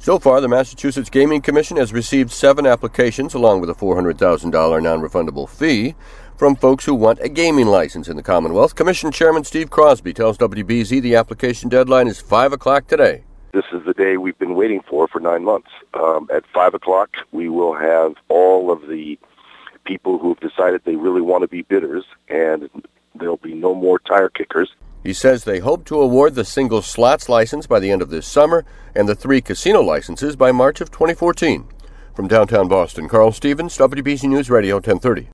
So far, the Massachusetts Gaming Commission has received 7 applications, along with a $400,000 non-refundable fee, from folks who want a gaming license in the Commonwealth. Commission Chairman Steve Crosby tells WBZ the application deadline is 5 o'clock today. This is the day we've been waiting for 9 months. At 5 o'clock, we will have all of the people who have decided they really want to be bidders, and there'll be no more tire kickers. He says they hope to award the single slots license by the end of this summer and the 3 casino licenses by March of 2014. From downtown Boston, Carl Stevens, WBZ News Radio 1030.